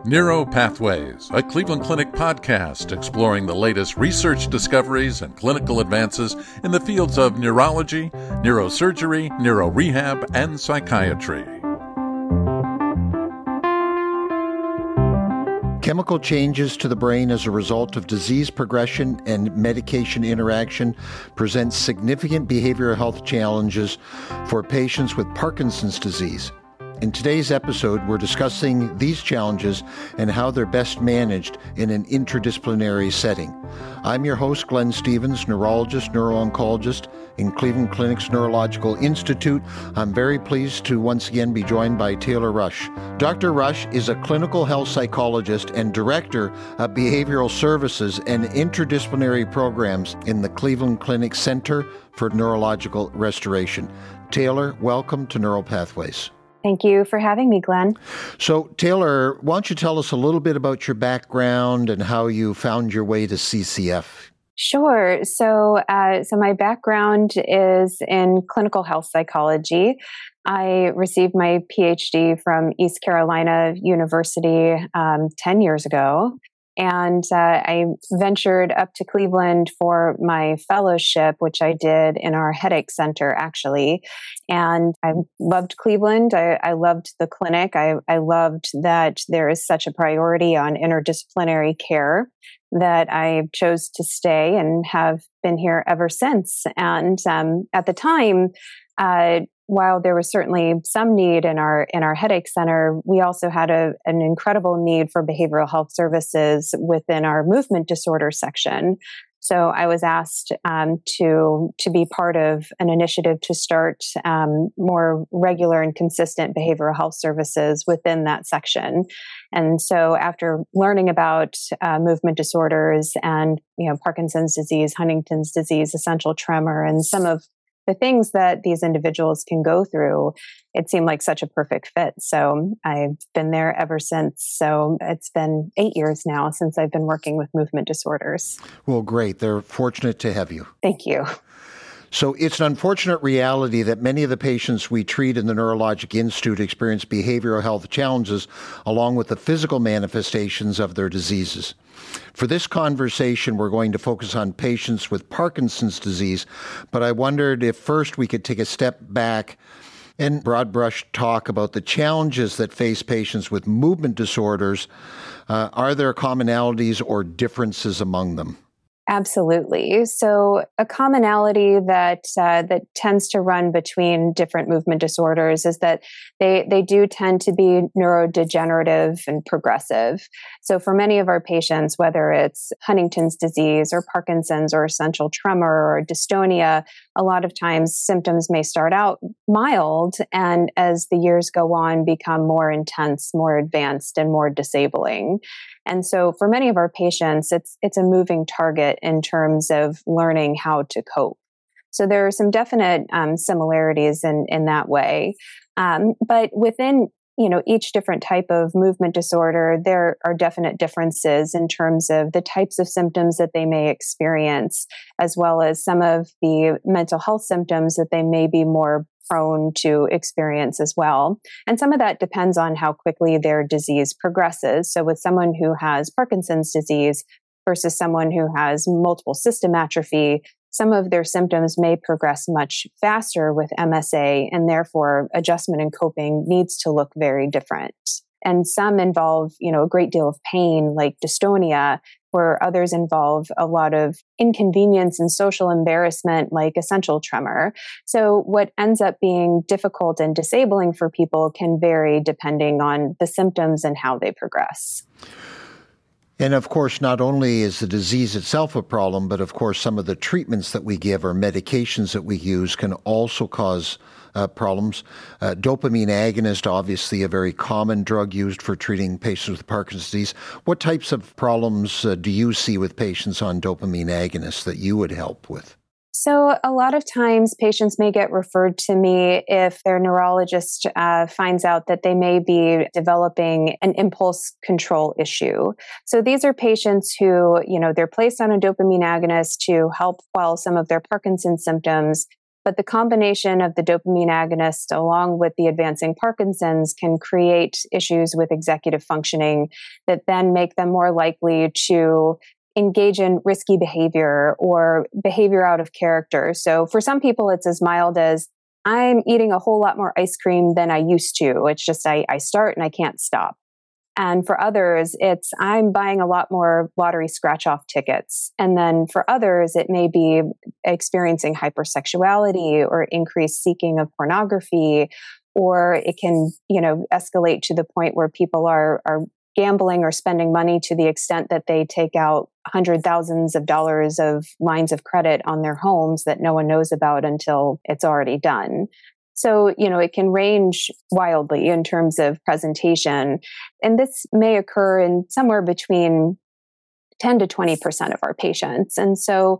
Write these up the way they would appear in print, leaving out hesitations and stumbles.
Neuropathways, a Cleveland Clinic podcast exploring the latest research discoveries and clinical advances in the fields of neurology, neurosurgery, neurorehab, and psychiatry. Chemical changes to the brain as a result of disease progression and medication interaction present significant behavioral health challenges for patients with Parkinson's disease. In today's episode, we're discussing these challenges and how they're best managed in an interdisciplinary setting. I'm your host, Glenn Stevens, neurologist, neuro-oncologist in Cleveland Clinic's Neurological Institute. I'm very pleased to once again be joined by Taylor Rush. Dr. Rush is a clinical health psychologist and director of behavioral services and interdisciplinary programs in the Cleveland Clinic Center for Neurological Restoration. Taylor, welcome to Neural Pathways. Thank you for having me, Glenn. So, Taylor, why don't you tell us a little bit about your background and how you found your way to CCF? Sure. So my background is in clinical health psychology. I received my PhD from East Carolina University 10 years ago. And I ventured up to Cleveland for my fellowship, which I did in our headache center, actually. And I loved Cleveland. I loved the clinic. I loved that there is such a priority on interdisciplinary care that I chose to stay and have been here ever since. And at the time, while there was certainly some need in our headache center, we also had an incredible need for behavioral health services within our movement disorder section. So I was asked to be part of an initiative to start more regular and consistent behavioral health services within that section. And so after learning about movement disorders and Parkinson's disease, Huntington's disease, essential tremor, and some of the things that these individuals can go through, it seemed like such a perfect fit. So I've been there ever since. So it's been 8 years now since I've been working with movement disorders. Well, great. They're fortunate to have you. Thank you. So it's an unfortunate reality that many of the patients we treat in the Neurologic Institute experience behavioral health challenges along with the physical manifestations of their diseases. For this conversation, we're going to focus on patients with Parkinson's disease, but I wondered if first we could take a step back and broad brush talk about the challenges that face patients with movement disorders. Are there commonalities or differences among them? Absolutely. So a commonality that tends to run between different movement disorders is that they do tend to be neurodegenerative and progressive. So for many of our patients, whether it's Huntington's disease or Parkinson's or essential tremor or dystonia, a lot of times symptoms may start out mild and as the years go on become more intense, more advanced, and more disabling. And so for many of our patients, it's a moving target in terms of learning how to cope. So there are some definite similarities in that way. But within each different type of movement disorder, there are definite differences in terms of the types of symptoms that they may experience, as well as some of the mental health symptoms that they may be more prone to experience as well. And some of that depends on how quickly their disease progresses. So with someone who has Parkinson's disease versus someone who has multiple system atrophy, some of their symptoms may progress much faster with MSA, and therefore adjustment and coping needs to look very different. And some involve, a great deal of pain, like dystonia, where others involve a lot of inconvenience and social embarrassment, like essential tremor. So what ends up being difficult and disabling for people can vary depending on the symptoms and how they progress. And of course, not only is the disease itself a problem, but of course, some of the treatments that we give or medications that we use can also cause problems. Dopamine agonist, obviously a very common drug used for treating patients with Parkinson's disease. What types of problems do you see with patients on dopamine agonists that you would help with? So a lot of times patients may get referred to me if their neurologist finds out that they may be developing an impulse control issue. So these are patients who, they're placed on a dopamine agonist to help quell some of their Parkinson's symptoms, But the combination of the dopamine agonist along with the advancing Parkinson's can create issues with executive functioning that then make them more likely to engage in risky behavior or behavior out of character. So for some people, it's as mild as I'm eating a whole lot more ice cream than I used to. It's just I start and I can't stop. And for others, it's I'm buying a lot more lottery scratch-off tickets. And then for others, it may be experiencing hypersexuality or increased seeking of pornography, or it can, escalate to the point where people are gambling or spending money to the extent that they take out $100,000s of dollars of lines of credit on their homes that no one knows about until it's already done. So, it can range wildly in terms of presentation. And this may occur in somewhere between 10 to 20% of our patients. And so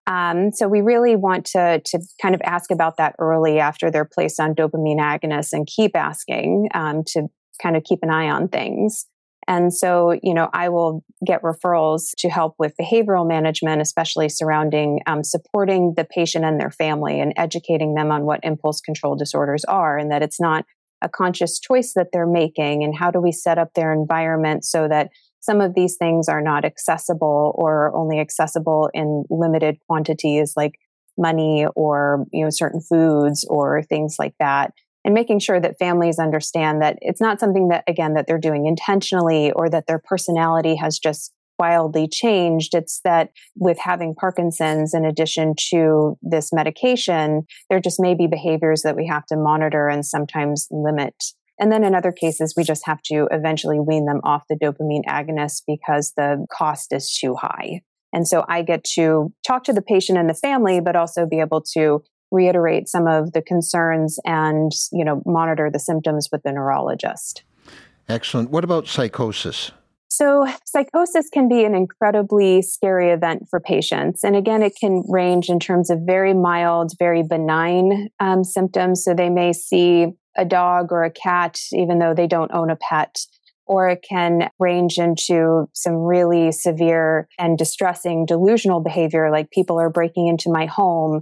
we really want to kind of ask about that early after they're placed on dopamine agonists and keep asking to kind of keep an eye on things. And so, I will get referrals to help with behavioral management, especially surrounding supporting the patient and their family and educating them on what impulse control disorders are and that it's not a conscious choice that they're making. And how do we set up their environment so that some of these things are not accessible or only accessible in limited quantities like money or, certain foods or things like that. And making sure that families understand that it's not something that, again, that they're doing intentionally or that their personality has just wildly changed. It's that with having Parkinson's, in addition to this medication, there just may be behaviors that we have to monitor and sometimes limit. And then in other cases, we just have to eventually wean them off the dopamine agonist because the cost is too high. And so I get to talk to the patient and the family, but also be able to reiterate some of the concerns and, monitor the symptoms with the neurologist. Excellent. What about psychosis? So psychosis can be an incredibly scary event for patients. And again, it can range in terms of very mild, very benign symptoms. So they may see a dog or a cat, even though they don't own a pet. Or it can range into some really severe and distressing delusional behavior, like people are breaking into my home,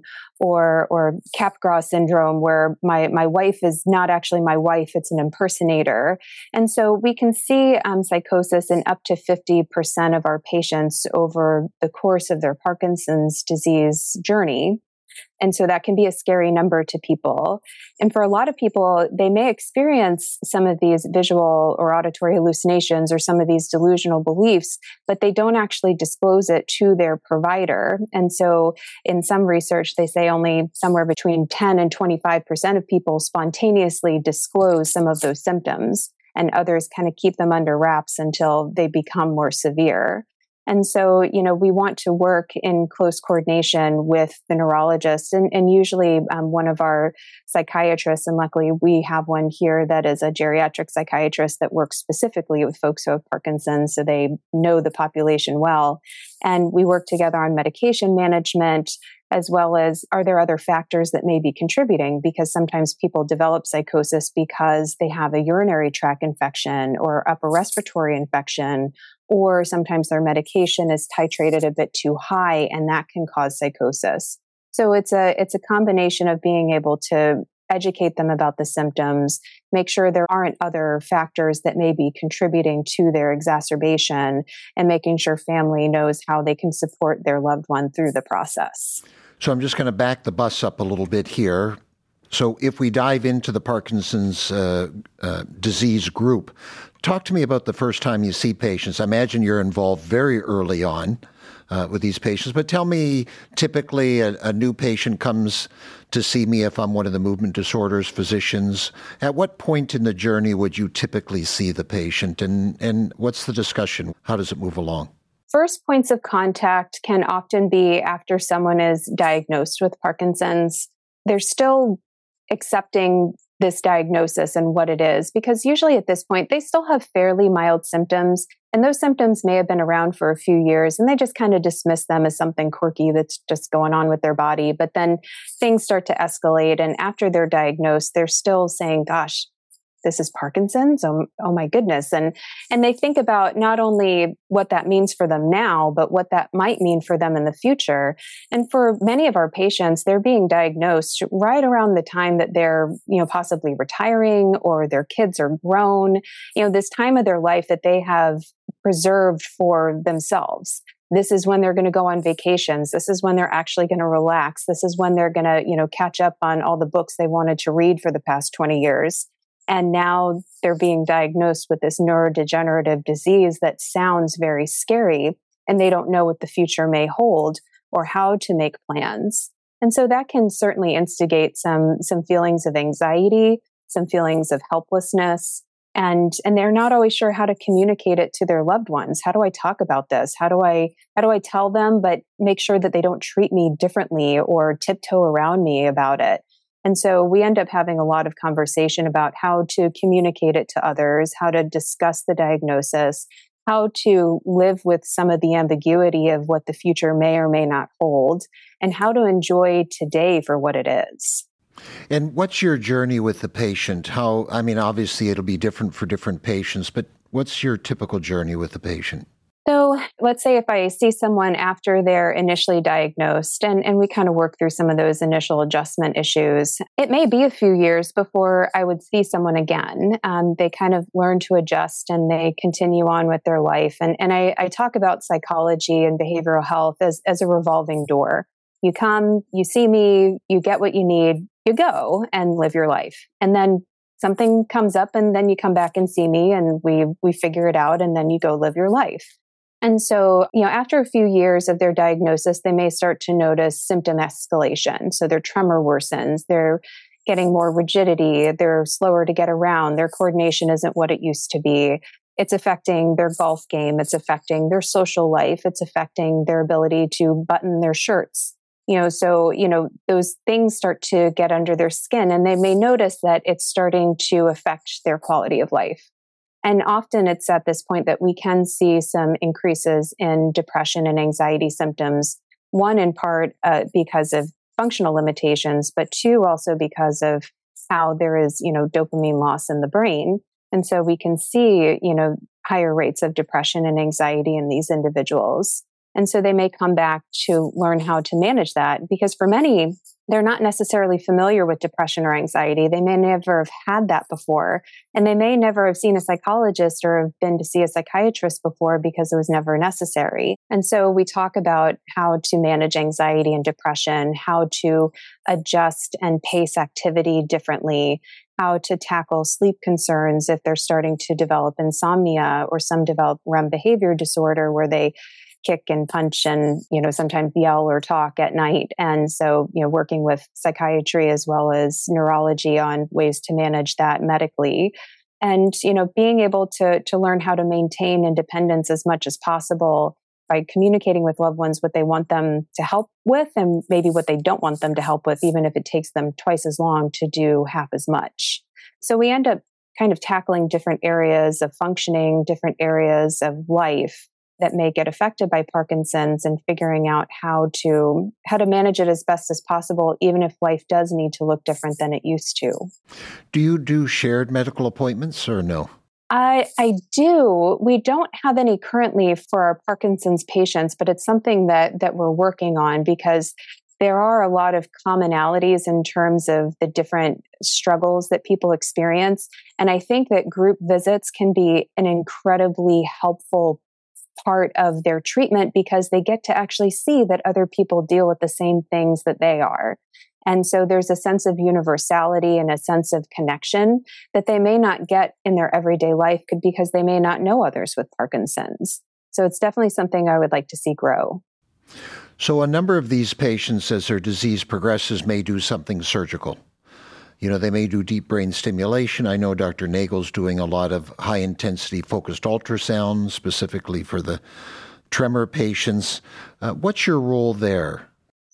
or Capgras syndrome, where my wife is not actually my wife, it's an impersonator. And so we can see psychosis in up to 50% of our patients over the course of their Parkinson's disease journey. And so that can be a scary number to people. And for a lot of people, they may experience some of these visual or auditory hallucinations or some of these delusional beliefs, but they don't actually disclose it to their provider. And so in some research, they say only somewhere between 10 and 25% of people spontaneously disclose some of those symptoms, and others kind of keep them under wraps until they become more severe. And so, we want to work in close coordination with the neurologist and usually one of our psychiatrists. And luckily, we have one here that is a geriatric psychiatrist that works specifically with folks who have Parkinson's, so they know the population well. And we work together on medication management, as well as are there other factors that may be contributing? Because sometimes people develop psychosis because they have a urinary tract infection or upper respiratory infection, or sometimes their medication is titrated a bit too high, and that can cause psychosis. So it's a combination of being able to educate them about the symptoms, make sure there aren't other factors that may be contributing to their exacerbation, and making sure family knows how they can support their loved one through the process. So I'm just going to back the bus up a little bit here. So if we dive into the Parkinson's disease group, talk to me about the first time you see patients. I imagine you're involved very early on with these patients, but tell me, typically a new patient comes to see me if I'm one of the movement disorders physicians. At what point in the journey would you typically see the patient, and what's the discussion? How does it move along? First points of contact can often be after someone is diagnosed with Parkinson's. They're still accepting this diagnosis and what it is, because usually at this point, they still have fairly mild symptoms, and those symptoms may have been around for a few years, and they just kind of dismiss them as something quirky that's just going on with their body. But then things start to escalate, and after they're diagnosed, they're still saying, gosh, this is Parkinson's. Oh my goodness. And they think about not only what that means for them now, but what that might mean for them in the future. And for many of our patients, they're being diagnosed right around the time that they're, possibly retiring or their kids are grown, this time of their life that they have preserved for themselves. This is when they're going to go on vacations. This is when they're actually going to relax. This is when they're going to, catch up on all the books they wanted to read for the past 20 years. And now they're being diagnosed with this neurodegenerative disease that sounds very scary, and they don't know what the future may hold or how to make plans. And so that can certainly instigate some feelings of anxiety, some feelings of helplessness. And they're not always sure how to communicate it to their loved ones. How do I talk about this? How do I tell them, but make sure that they don't treat me differently or tiptoe around me about it? And so we end up having a lot of conversation about how to communicate it to others, how to discuss the diagnosis, how to live with some of the ambiguity of what the future may or may not hold, and how to enjoy today for what it is. And what's your journey with the patient? Obviously it'll be different for different patients, but what's your typical journey with the patient? So let's say if I see someone after they're initially diagnosed and we kind of work through some of those initial adjustment issues, it may be a few years before I would see someone again. They kind of learn to adjust and they continue on with their life. And I talk about psychology and behavioral health as a revolving door. You come, you see me, you get what you need, you go and live your life. And then something comes up and then you come back and see me and we figure it out and then you go live your life. And so, after a few years of their diagnosis, they may start to notice symptom escalation. So their tremor worsens, they're getting more rigidity, they're slower to get around, their coordination isn't what it used to be. It's affecting their golf game, it's affecting their social life, it's affecting their ability to button their shirts. Those things start to get under their skin and they may notice that it's starting to affect their quality of life. And often it's at this point that we can see some increases in depression and anxiety symptoms. One, in part because of functional limitations, but two, also because of how there is, dopamine loss in the brain. And so we can see, higher rates of depression and anxiety in these individuals. And so they may come back to learn how to manage that because for many, they're not necessarily familiar with depression or anxiety. They may never have had that before. And they may never have seen a psychologist or have been to see a psychiatrist before because it was never necessary. And so we talk about how to manage anxiety and depression, how to adjust and pace activity differently, how to tackle sleep concerns if they're starting to develop insomnia or some develop REM behavior disorder where they kick and punch and, sometimes yell or talk at night. And so, working with psychiatry as well as neurology on ways to manage that medically. And, being able to learn how to maintain independence as much as possible by communicating with loved ones what they want them to help with and maybe what they don't want them to help with, even if it takes them twice as long to do half as much. So we end up kind of tackling different areas of functioning, different areas of life that may get affected by Parkinson's and figuring out how to manage it as best as possible, even if life does need to look different than it used to. Do you do shared medical appointments or no? I do. We don't have any currently for our Parkinson's patients, but it's something that we're working on because there are a lot of commonalities in terms of the different struggles that people experience. And I think that group visits can be an incredibly helpful part of their treatment because they get to actually see that other people deal with the same things that they are. And so there's a sense of universality and a sense of connection that they may not get in their everyday life because they may not know others with Parkinson's. So it's definitely something I would like to see grow. So a number of these patients, as their disease progresses, may do something surgical. They may do deep brain stimulation. I know Dr. Nagel's doing a lot of high-intensity focused ultrasound, specifically for the tremor patients. What's your role there?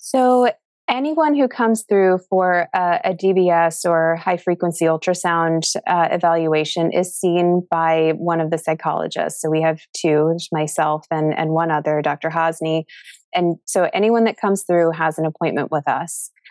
So anyone who comes through for a DBS or high-frequency ultrasound evaluation is seen by one of the psychologists. So we have two, myself and one other, Dr. Hosny. And so anyone that comes through has an appointment with us.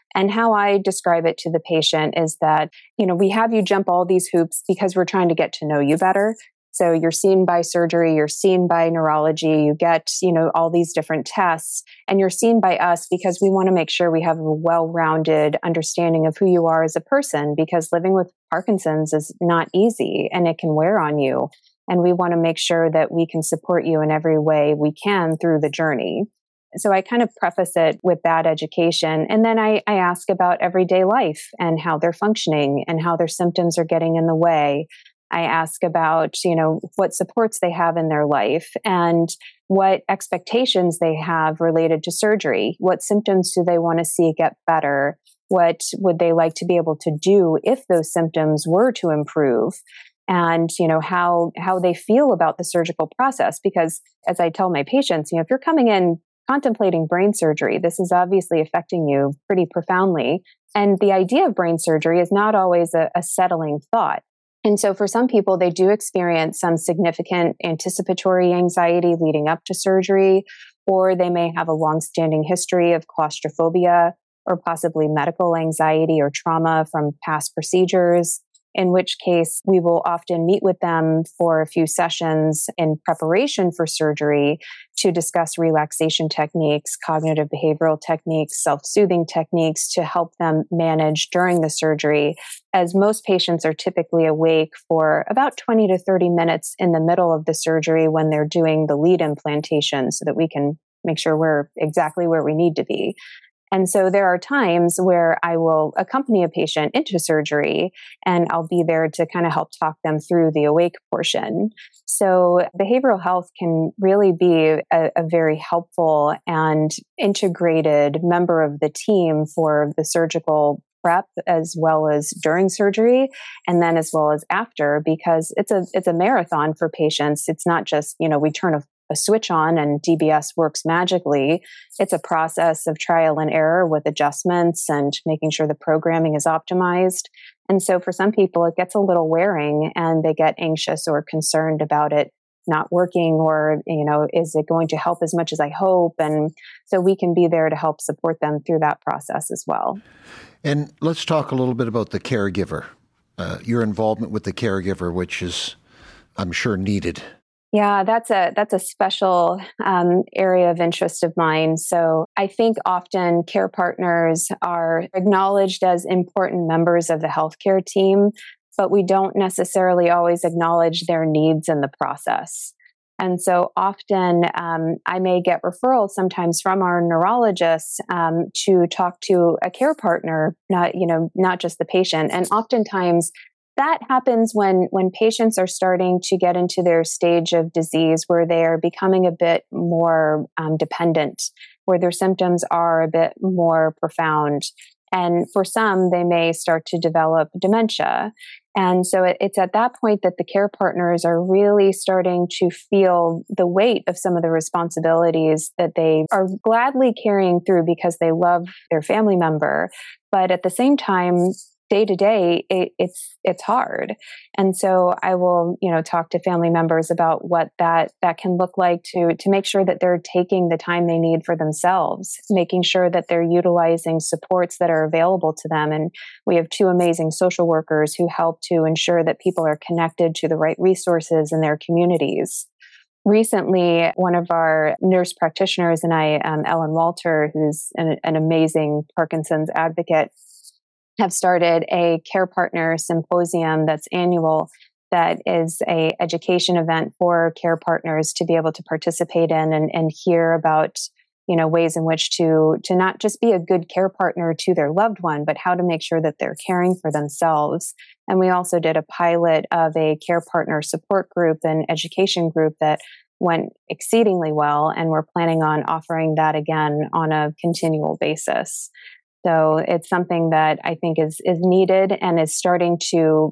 And how I describe it to the patient is that, we have you jump all these hoops because we're trying to get to know you better. So you're seen by surgery, you're seen by neurology, you get, all these different tests, and you're seen by us because we want to make sure we have a well-rounded understanding of who you are as a person, because living with Parkinson's is not easy and it can wear on you. And we want to make sure that we can support you in every way we can through the journey. So I kind of preface it with that education. And then I ask about everyday life and how they're functioning and how their symptoms are getting in the way. I ask about, what supports they have in their life and what expectations they have related to surgery. What symptoms do they want to see get better? What would they like to be able to do if those symptoms were to improve? And, how they feel about the surgical process. Because as I tell my patients, if you're coming in contemplating brain surgery, this is obviously affecting you pretty profoundly. And the idea of brain surgery is not always a settling thought. And so for some people, they do experience some significant anticipatory anxiety leading up to surgery, or they may have a longstanding history of claustrophobia or possibly medical anxiety or trauma from past procedures, in which case we will often meet with them for a few sessions in preparation for surgery to discuss relaxation techniques, cognitive behavioral techniques, self-soothing techniques to help them manage during the surgery, as most patients are typically awake for about 20 to 30 minutes in the middle of the surgery when they're doing the lead implantation so that we can make sure we're exactly where we need to be. And so there are times where I will accompany a patient into surgery and I'll be there to kind of help talk them through the awake portion. So behavioral health can really be a very helpful and integrated member of the team for the surgical prep as well as during surgery and then as well as after, because it's a marathon for patients. It's not just, we turn a switch on and DBS works magically. It's a process of trial and error with adjustments and making sure the programming is optimized. And so for some people, it gets a little wearing and they get anxious or concerned about it not working, or, is it going to help as much as I hope? And so we can be there to help support them through that process as well. And let's talk a little bit about the caregiver, your involvement with the caregiver, which is, I'm sure, needed. Yeah, that's a special area of interest of mine. So I think often care partners are acknowledged as important members of the healthcare team, but we don't necessarily always acknowledge their needs in the process. And so often I may get referrals sometimes from our neurologists to talk to a care partner, not just the patient. And oftentimes that happens when patients are starting to get into their stage of disease where they are becoming a bit more dependent, where their symptoms are a bit more profound. And for some, they may start to develop dementia. And so it's at that point that the care partners are really starting to feel the weight of some of the responsibilities that they are gladly carrying through because they love their family member. But at the same time, day to day, it's hard. And so I will, talk to family members about what that can look like to make sure that they're taking the time they need for themselves, making sure that they're utilizing supports that are available to them. And we have 2 amazing social workers who help to ensure that people are connected to the right resources in their communities. Recently, one of our nurse practitioners and I, Ellen Walter, who's an amazing Parkinson's advocate, have started a Care Partner Symposium that's annual, that is a education event for care partners to be able to participate in and hear about, ways in which to not just be a good care partner to their loved one, but how to make sure that they're caring for themselves. And we also did a pilot of a care partner support group and education group that went exceedingly well, and we're planning on offering that again on a continual basis. So it's something that I think is needed and we're starting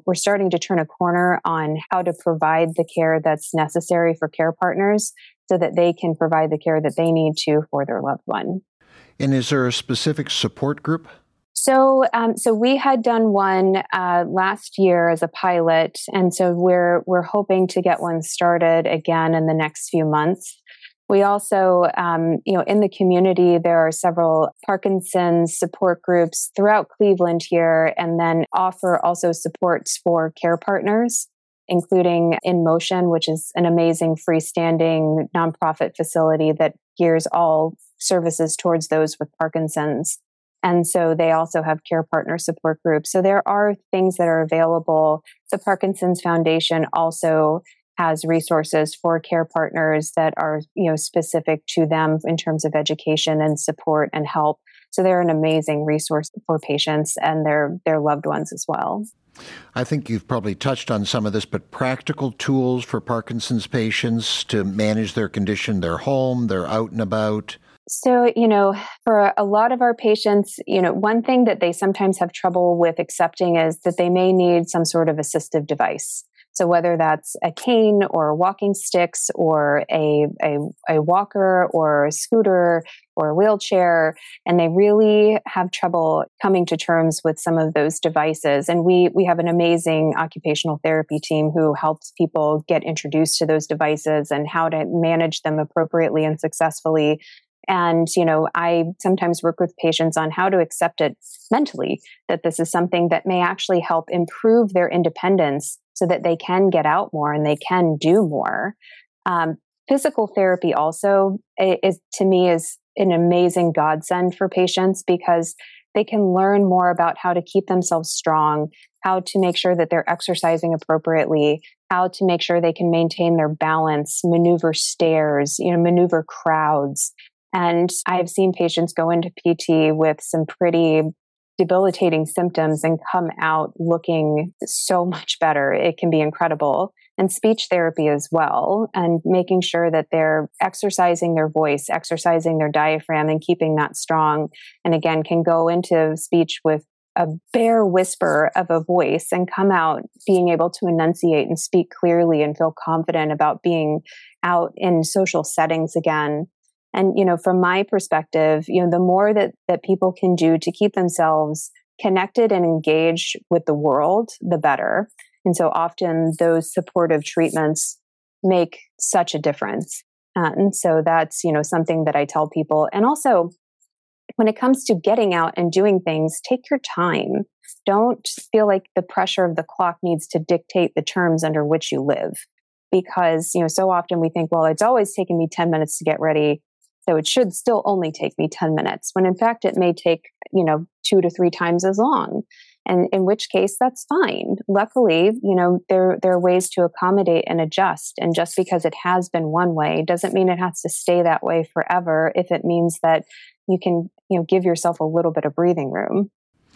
to turn a corner on how to provide the care that's necessary for care partners so that they can provide the care that they need to for their loved one. And is there a specific support group? So we had done one last year as a pilot, and so we're hoping to get one started again in the next few months. We also, in the community, there are several Parkinson's support groups throughout Cleveland here, and then offer also supports for care partners, including In Motion, which is an amazing freestanding nonprofit facility that gears all services towards those with Parkinson's. And so they also have care partner support groups. So there are things that are available. The Parkinson's Foundation also has resources for care partners that are, specific to them in terms of education and support and help. So they're an amazing resource for patients and their loved ones as well. I think you've probably touched on some of this, but practical tools for Parkinson's patients to manage their condition, their home, they're out and about. So, for a lot of our patients, one thing that they sometimes have trouble with accepting is that they may need some sort of assistive device. So whether that's a cane or walking sticks or a walker or a scooter or a wheelchair, and they really have trouble coming to terms with some of those devices. And we have an amazing occupational therapy team who helps people get introduced to those devices and how to manage them appropriately and successfully. And, I sometimes work with patients on how to accept it mentally, that this is something that may actually help improve their independence so that they can get out more and they can do more. Physical therapy also is an amazing godsend for patients because they can learn more about how to keep themselves strong, how to make sure that they're exercising appropriately, how to make sure they can maintain their balance, maneuver stairs, maneuver crowds. And I've seen patients go into PT with some pretty debilitating symptoms and come out looking so much better. It can be incredible. And speech therapy as well, and making sure that they're exercising their voice, exercising their diaphragm and keeping that strong. And again, can go into speech with a bare whisper of a voice and come out being able to enunciate and speak clearly and feel confident about being out in social settings again. And, from my perspective, the more that people can do to keep themselves connected and engaged with the world, the better. And so often those supportive treatments make such a difference. And so that's, something that I tell people. And also, when it comes to getting out and doing things, take your time. Don't feel like the pressure of the clock needs to dictate the terms under which you live. Because, so often we think, well, it's always taken me 10 minutes to get ready, so it should still only take me 10 minutes, when in fact it may take, 2 to 3 times as long. And in which case, that's fine. Luckily, there are ways to accommodate and adjust. And just because it has been one way doesn't mean it has to stay that way forever if it means that you can, give yourself a little bit of breathing room.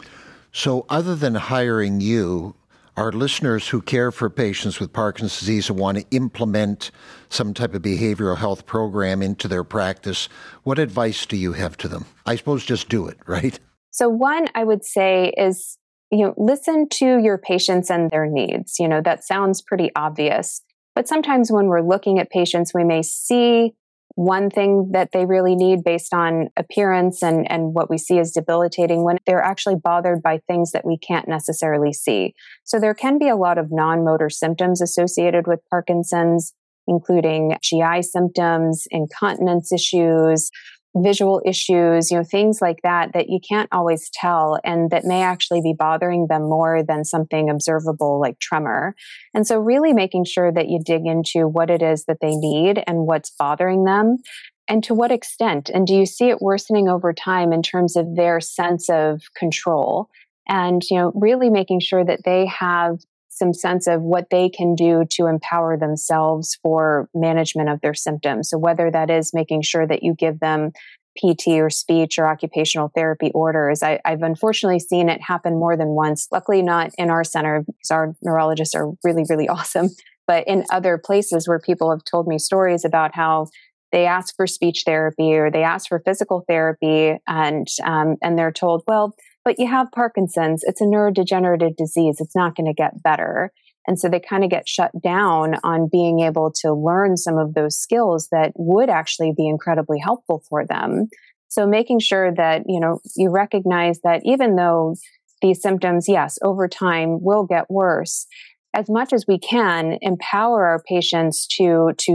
So other than hiring you, our listeners who care for patients with Parkinson's disease and want to implement some type of behavioral health program into their practice, what advice do you have to them? I suppose just do it, right? So one, I would say is, listen to your patients and their needs. That sounds pretty obvious, but sometimes when we're looking at patients, we may see one thing that they really need based on appearance and what we see as debilitating when they're actually bothered by things that we can't necessarily see. So there can be a lot of non-motor symptoms associated with Parkinson's, including GI symptoms, incontinence issues, visual issues, things like that you can't always tell and that may actually be bothering them more than something observable like tremor. And so really making sure that you dig into what it is that they need and what's bothering them and to what extent. And do you see it worsening over time in terms of their sense of control? And, really making sure that they have some sense of what they can do to empower themselves for management of their symptoms. So whether that is making sure that you give them PT or speech or occupational therapy orders. I've unfortunately seen it happen more than once. Luckily not in our center because our neurologists are really, really awesome. But in other places where people have told me stories about how they ask for speech therapy or they ask for physical therapy and they're told, well, but you have Parkinson's. It's a neurodegenerative disease. It's not going to get better. And so they kind of get shut down on being able to learn some of those skills that would actually be incredibly helpful for them. So making sure that, you recognize that even though these symptoms, yes, over time will get worse, as much as we can empower our patients to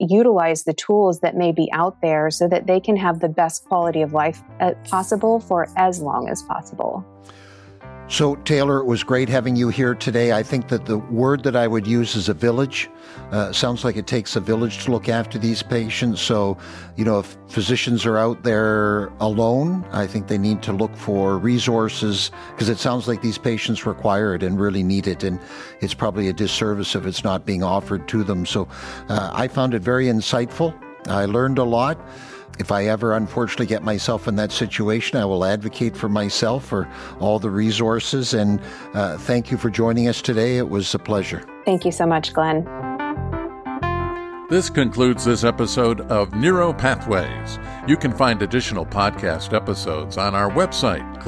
utilize the tools that may be out there so that they can have the best quality of life possible for as long as possible. So, Taylor, it was great having you here today. I think that the word that I would use is a village. Sounds like it takes a village to look after these patients. So, if physicians are out there alone, I think they need to look for resources, because it sounds like these patients require it and really need it. And it's probably a disservice if it's not being offered to them. So I found it very insightful. I learned a lot. If I ever unfortunately get myself in that situation, I will advocate for myself for all the resources. And thank you for joining us today. It was a pleasure. Thank you so much, Glenn. This concludes this episode of Neuro Pathways. You can find additional podcast episodes on our website,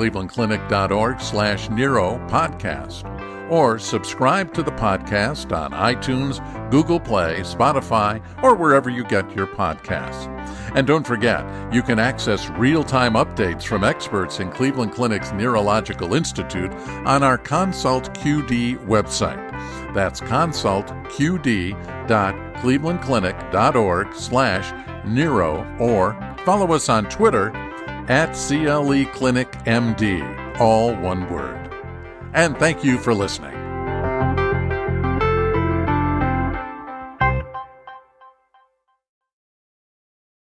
clevelandclinic.org/neuropodcast, or subscribe to the podcast on iTunes, Google Play, Spotify, or wherever you get your podcasts. And don't forget, you can access real-time updates from experts in Cleveland Clinic's Neurological Institute on our Consult QD website. That's consultqd.clevelandclinic.org/neuro, or follow us on Twitter @CLEClinicMD, all one word. And thank you for listening.